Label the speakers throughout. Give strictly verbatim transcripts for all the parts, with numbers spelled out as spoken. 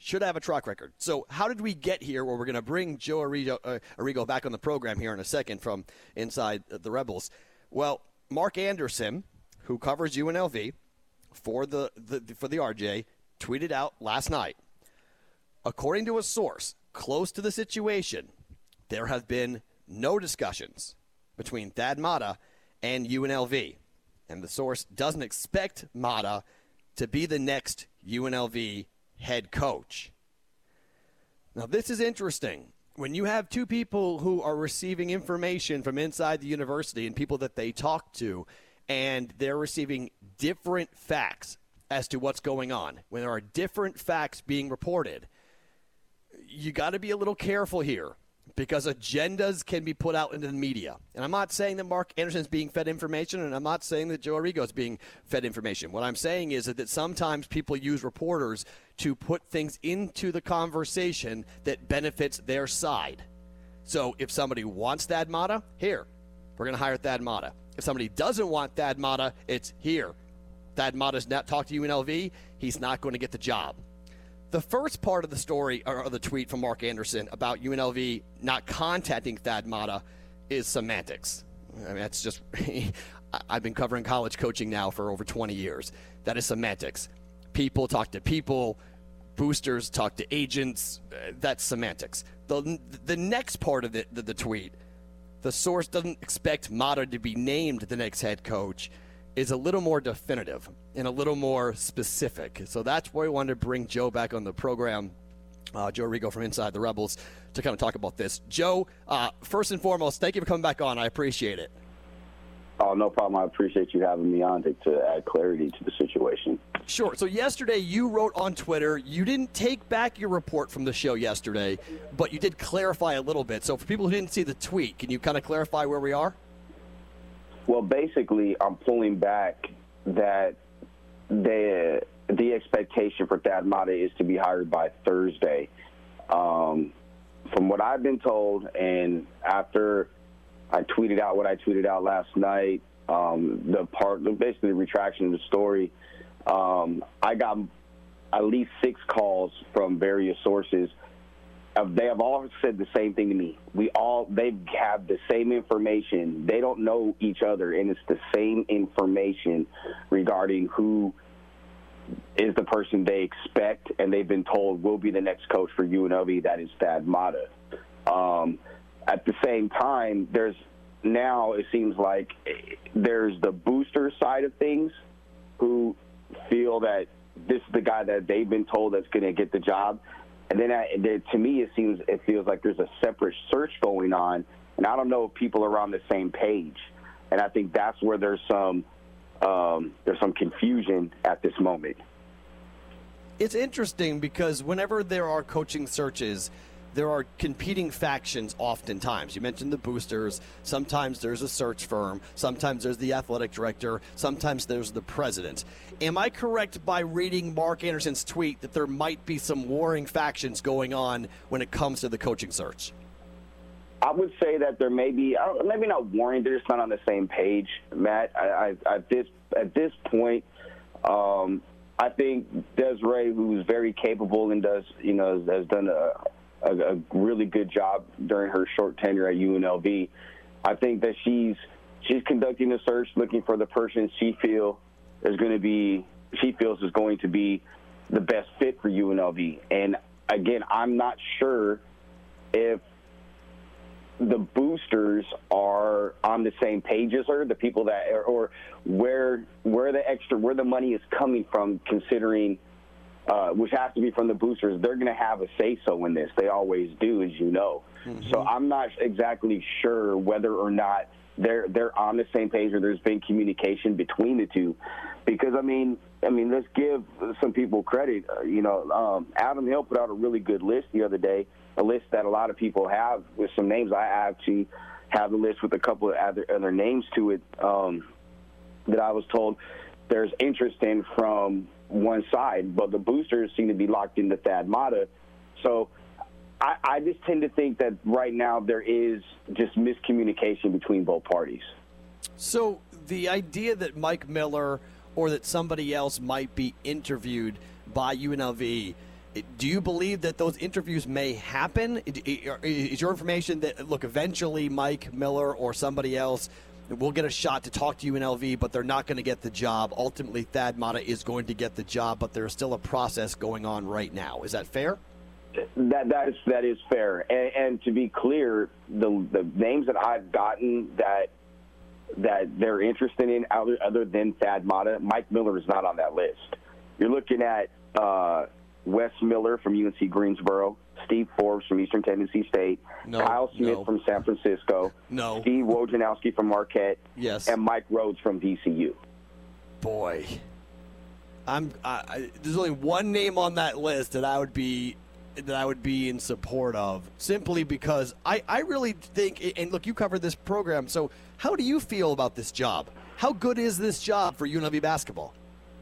Speaker 1: should have a track record. So how did we get here where we're going to bring Joe Arrigo, uh, Arrigo back on the program here in a second from inside the Rebels? Well, Mark Anderson, who covers U N L V for the, the for the R J, tweeted out last night, according to a source close to the situation, there have been no discussions between Thad Matta and U N L V. And the source doesn't expect Matta to be the next U N L V head coach. Now, this is interesting. When you have two people who are receiving information from inside the university and people that they talk to, and they're receiving different facts as to what's going on, when there are different facts being reported, you got to be a little careful here because agendas can be put out into the media. And I'm not saying that Mark Anderson is being fed information, and I'm not saying that Joe Arrigo is being fed information. What I'm saying is that, that sometimes people use reporters to put things into the conversation that benefits their side. So if somebody wants Thad Matta, here, we're going to hire Thad Matta. If somebody doesn't want Thad Matta, it's here. Thad Matta's not talked to U N L V. He's not going to get the job. The first part of the story, or the tweet from Mark Anderson about U N L V not contacting Thad Matta is semantics. I mean, that's just, I've been covering college coaching now for over twenty years. That is semantics. People talk to people. Boosters talk to agents. That's semantics. The, the next part of the, the, the tweet, the source doesn't expect Matta to be named the next head coach, is a little more definitive and a little more specific. So that's why we wanted to bring Joe back on the program, uh, Joe Arrigo from Inside the Rebels, to kind of talk about this. Joe, uh, first and foremost, thank you for coming back on. I appreciate it.
Speaker 2: Oh, no problem. I appreciate you having me on to, to add clarity to the situation.
Speaker 1: Sure. So yesterday you wrote on Twitter, you didn't take back your report from the show yesterday, but you did clarify a little bit. So for people who didn't see the tweet, can you kind of clarify where we are?
Speaker 2: Well, basically, I'm pulling back that the the expectation for Thad Matta is to be hired by Thursday. Um, from what I've been told, and after I tweeted out what I tweeted out last night, um, the part, basically the retraction of the story, um, I got at least six calls from various sources. Uh, they have all said the same thing to me. We all, they have the same information. They don't know each other, and it's the same information regarding who is the person they expect, and they've been told will be the next coach for U N L V. That is Thad Matta. Um, at the same time, there's now it seems like there's the booster side of things who feel that this is the guy that they've been told that's going to get the job. And then I, to me, it seems it feels like there's a separate search going on, and I don't know if people are on the same page. And I think that's where there's some um, there's some confusion at this moment.
Speaker 1: It's interesting because whenever there are coaching searches, there are competing factions oftentimes. You mentioned the boosters. Sometimes there's a search firm. Sometimes there's the athletic director. Sometimes there's the president. Am I correct by reading Mark Anderson's tweet that there might be some warring factions going on when it comes to the coaching search?
Speaker 2: I would say that there may be, maybe not warring, they're just not on the same page, Matt. I, I, at this at this point, um, I think Desiree, who's very capable and does, you know, has done a A, a really good job during her short tenure at U N L V. I think that she's she's conducting a search, looking for the person she feel is going to be she feels is going to be the best fit for U N L V. And again, I'm not sure if the boosters are on the same page as her, the people that or, or where where the extra where the money is coming from, considering. Uh, which has to be from the boosters. They're going to have a say-so in this. They always do, as you know. Mm-hmm. So I'm not exactly sure whether or not they're they're on the same page or there's been communication between the two. Because, I mean, I mean, let's give some people credit. Uh, you know, um, Adam Hill put out a really good list the other day, a list that a lot of people have with some names. I actually have the list with a couple of other, other names to it um, that I was told there's interest in from one side, but the boosters seem to be locked into Thad Matta. So I, I just tend to think that right now there is just miscommunication between both parties.
Speaker 1: So the idea that Mike Miller or that somebody else might be interviewed by U N L V, Do you believe that those interviews may happen? Is your information that, look, eventually Mike Miller or somebody else will get a shot to talk to U N L V, but they're not going to get the job? Ultimately, Thad Matta is going to get the job, but there's still a process going on right now. Is that fair?
Speaker 2: That that is that is fair. And, and to be clear, the the names that I've gotten that that they're interested in other, other than Thad Matta, Mike Miller is not on that list. You're looking at uh, Wes Miller from U N C Greensboro, Steve Forbes from Eastern Tennessee State,
Speaker 1: no,
Speaker 2: Kyle Smith
Speaker 1: no.
Speaker 2: from San Francisco,
Speaker 1: no.
Speaker 2: Steve Wojnarowski from Marquette,
Speaker 1: yes.
Speaker 2: and Mike Rhodes from D C U.
Speaker 1: Boy, I'm. I, I, there's only one name on that list that I would be that I would be in support of, simply because I, I really think. And look, you covered this program, so how do you feel about this job? How good is this job for U N L V basketball?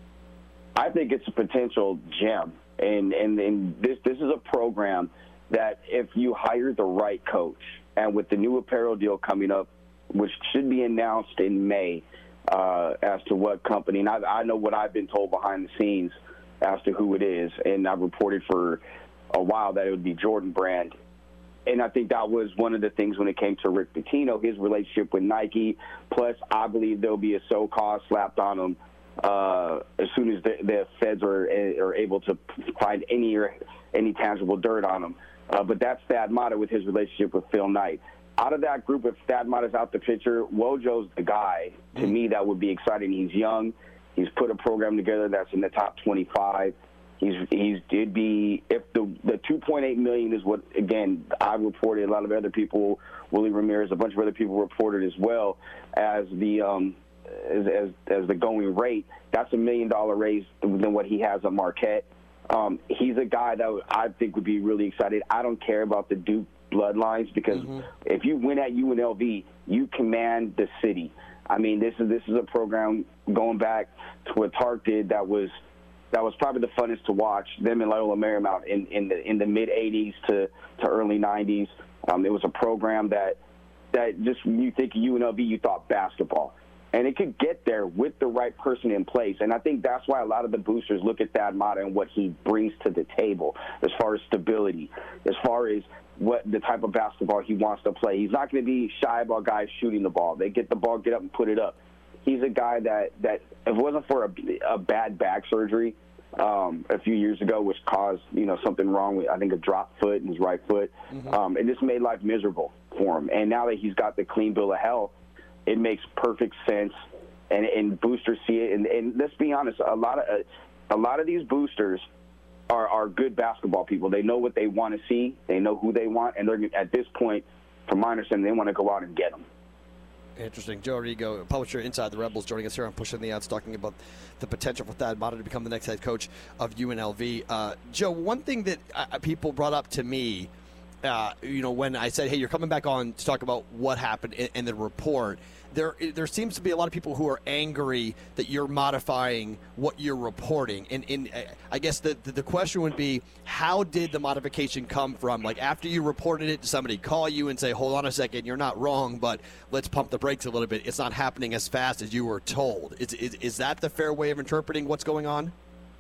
Speaker 2: I think it's a potential gem. And, and and this this is a program that if you hire the right coach, and with the new apparel deal coming up, which should be announced in May, uh, as to what company, and I, I know what I've been told behind the scenes as to who it is, and I've reported for a while that it would be Jordan Brand. And I think that was one of the things when it came to Rick Pitino, his relationship with Nike. Plus, I believe there'll be a so-called slapped on him Uh, as soon as the, the feds are are able to find any or any tangible dirt on him. Uh, but that's Thad Matta with his relationship with Phil Knight. Out of that group, if Thad Matta's out the picture, Wojo's the guy. To mm. me, that would be exciting. He's young. He's put a program together that's in the top twenty-five. He's he's did be if the the two point eight million is what, again, I reported. A lot of other people, Willie Ramirez, a bunch of other people reported as well as the um, As, as as the going rate. That's a million dollar raise than what he has at Marquette. Um, he's a guy that I think would be really excited. I don't care about the Duke bloodlines, because mm-hmm. if you win at U N L V, you command the city. I mean, this is this is a program going back to what Tark did that was that was probably the funnest to watch. Them and Loyola Marymount in, in the in the mid eighties to, to early nineties. Um, it was a program that that just when you think of U N L V, you thought basketball. And it could get there with the right person in place. And I think that's why a lot of the boosters look at Thad Matta and what he brings to the table as far as stability, as far as what the type of basketball he wants to play. He's not going to be shy about guys shooting the ball. They get the ball, get up, and put it up. He's a guy that, that if it wasn't for a, a bad back surgery um, a few years ago, which caused, you know, something wrong with, I think, a drop foot in his right foot, mm-hmm. um, it just made life miserable for him. And now that he's got the clean bill of health, it makes perfect sense, and, and boosters see it. And, and let's be honest, a lot of uh, a lot of these boosters are, are good basketball people. They know what they want to see. They know who they want, and they're at this point, from my understanding, they want to go out and get them.
Speaker 1: Interesting. Joe Arrigo, publisher Inside the Rebels, joining us here on Pushing the Odds, talking about the potential for Thad Matta to become the next head coach of U N L V. Uh, Joe, one thing that uh, people brought up to me, uh, you know, when I said, hey, you're coming back on to talk about what happened in, in the report, there there seems to be a lot of people who are angry that you're modifying what you're reporting. And, and I guess the, the the question would be, how did the modification come from? Like, after you reported it, did somebody call you and say, hold on a second, you're not wrong, but let's pump the brakes a little bit. It's not happening as fast as you were told. Is, is, is that the fair way of interpreting what's going on?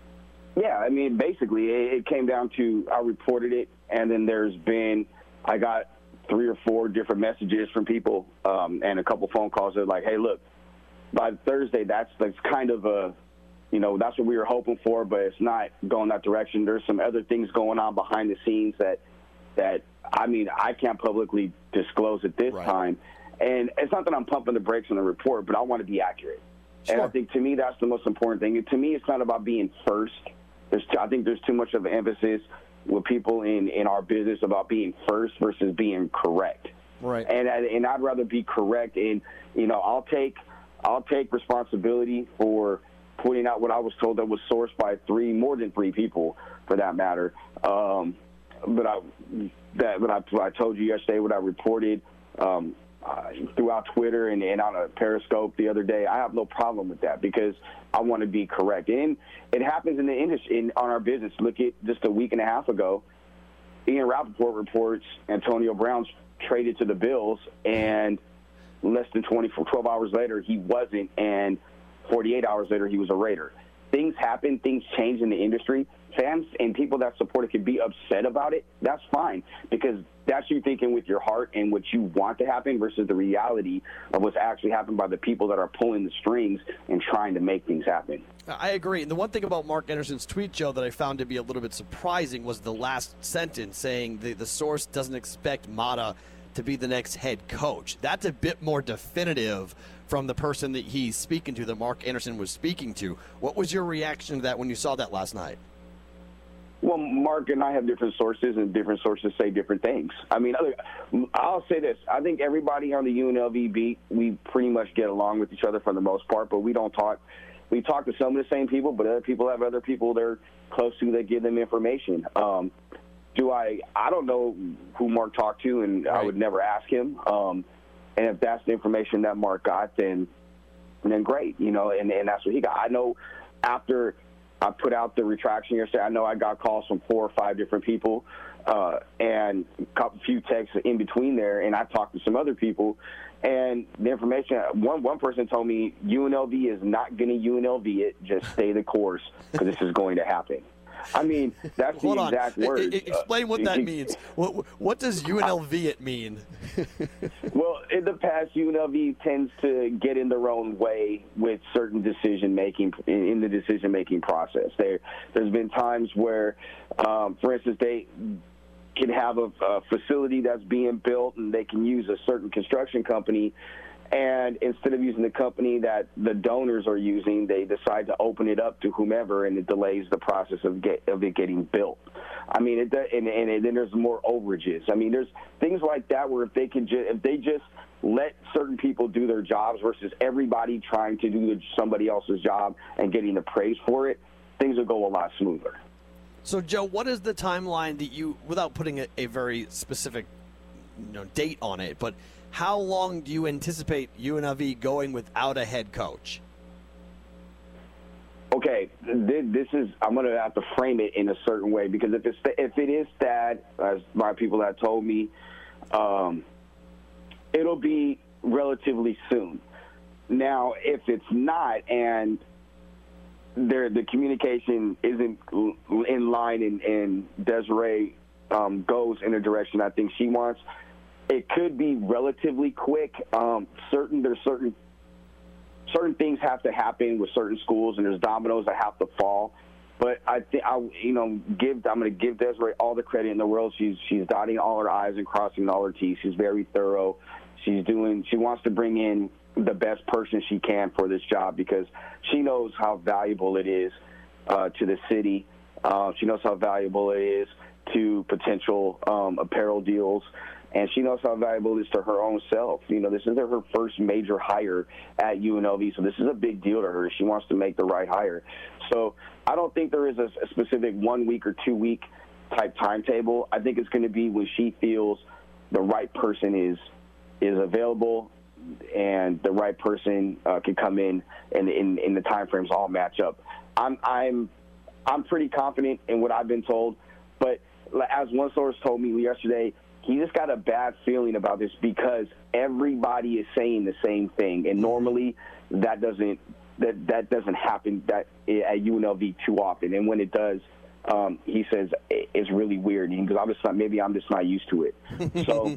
Speaker 2: Yeah, I mean, basically, it came down to I reported it, and then there's been, I got three or four different messages from people um, and a couple phone calls that are like, hey, look, by Thursday, that's, that's kind of a, you know, that's what we were hoping for, but it's not going that direction. There's some other things going on behind the scenes that, that I mean, I can't publicly disclose at this right. time. And it's not that I'm pumping the brakes on the report, but I want to be accurate. Sure. And I think, to me, that's the most important thing. And to me, it's not about being first. There's, I think there's too much of an emphasis with people in, in our business about being first versus being correct.
Speaker 1: Right.
Speaker 2: And and I'd rather be correct. And, you know, I'll take I'll take responsibility for pointing out what I was told that was sourced by three, more than three people, for that matter. Um, but I that but I, I told you yesterday what I reported um, uh, throughout Twitter and, and on a Periscope the other day. I have no problem with that, because I want to be correct. And it happens in the industry, in, on our business. Look at just a week and a half ago, Ian Rappaport reports Antonio Brown's traded to the Bills, and less than twenty-four, twelve hours later, he wasn't, and forty-eight hours later, he was a Raider. Things happen, things change in the industry. fans and people that support it can be upset about it, that's fine, because that's you thinking with your heart and what you want to happen versus the reality of what's actually happened by the people that are pulling the strings and trying to make things happen.
Speaker 1: I agree. And the one thing about Mark Anderson's tweet, Joe, that I found to be a little bit surprising was the last sentence saying the, the source doesn't expect Mata to be the next head coach. That's a bit more definitive from the person that he's speaking to, that Mark Anderson was speaking to. What was your reaction to that when you saw that last night?
Speaker 2: Well, Mark and I have different sources, and different sources say different things. I mean, I'll say this. I think everybody on the U N L V beat, we pretty much get along with each other for the most part, but we don't talk. We talk to some of the same people, but other people have other people they're close to that give them information. Um, do I – I don't know who Mark talked to, and right. I would never ask him. Um, and if that's the information that Mark got, then then great, you know, and, and that's what he got. I know after – I put out the retraction yesterday. I know I got calls from four or five different people uh, and a few texts in between there, and I talked to some other people. And the information, one one person told me U N L V is not going to U N L V it, just stay the course because this is going to happen. I mean, that's the
Speaker 1: Hold
Speaker 2: exact
Speaker 1: on.
Speaker 2: word.
Speaker 1: I, I, explain what that means. What, what does U N L V it mean?
Speaker 2: Well, in the past, U N L V tends to get in their own way with certain decision making in the decision making process. There, there's been times where, um, for instance, they can have a, a facility that's being built, and they can use a certain construction company. And instead of using the company that the donors are using, they decide to open it up to whomever, and it delays the process of get, of it getting built. I mean, it, and, and then there's more overages. I mean, there's things like that where if they can ju- if they just let certain people do their jobs versus everybody trying to do somebody else's job and getting the praise for it, things will go a lot smoother.
Speaker 1: So, Joe, what is the timeline that you, without putting a, a very specific, you know, date on it, but how long do you anticipate U N L V going without a head coach?
Speaker 2: Okay, this is, I'm going to have to frame it in a certain way, because if it's if it is that, as my people have told me, um, it'll be relatively soon. Now, if it's not, and there the communication isn't in line, and, and Desiree um, goes in a direction I think she wants, it could be relatively quick. Um, certain there's certain certain things have to happen with certain schools, and there's dominoes that have to fall. But I think I, you know, give I'm going to give Desiree all the credit in the world. She's she's dotting all her I's and crossing all her T's. She's very thorough. She's doing. She wants to bring in the best person she can for this job, because she knows how valuable it is uh, to the city. Uh, she knows how valuable it is to potential um, apparel deals. And she knows how valuable it is to her own self. You know, this is her first major hire at U N L V, so this is a big deal to her. She wants to make the right hire. So I don't think there is a, a specific one-week or two-week type timetable. I think it's going to be when she feels the right person is is available and the right person uh, can come in, and in, in the time frames all match up. I'm I'm I'm pretty confident in what I've been told, but as one source told me yesterday, he just got a bad feeling about this because everybody is saying the same thing, and normally that doesn't that that doesn't happen that at U N L V too often. And when it does, um, he says it's really weird because I'm just not, maybe I'm just not used to it. So,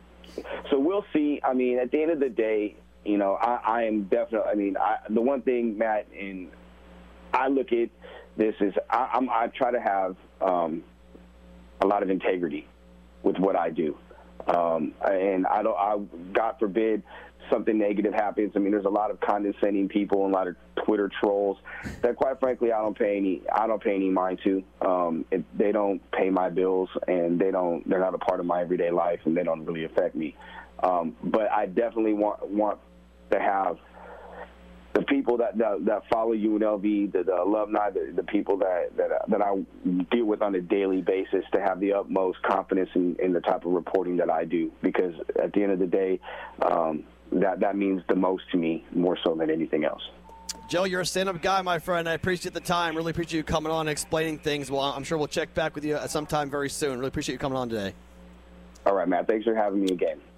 Speaker 2: so we'll see. I mean, at the end of the day, you know, I, I am definitely. I mean, I, the one thing, Matt, and I look at this is I, I'm, I try to have um, a lot of integrity with what I do. Um, and I don't, I, God forbid something negative happens. I mean, there's a lot of condescending people and a lot of Twitter trolls that, quite frankly, I don't pay any, I don't pay any mind to. Um, it, they don't pay my bills, and they don't, they're not a part of my everyday life, and they don't really affect me. Um, but I definitely want, want to have the people that, that, that follow U N L V, the, the alumni, the, the people that, that that I deal with on a daily basis, to have the utmost confidence in, in the type of reporting that I do, because at the end of the day, um, that, that means the most to me, more so than anything else.
Speaker 1: Joe, you're a stand-up guy, my friend. I appreciate the time. Really appreciate you coming on and explaining things. Well, I'm sure we'll check back with you at some time very soon. Really appreciate you coming on today.
Speaker 2: All right, Matt. Thanks for having me again.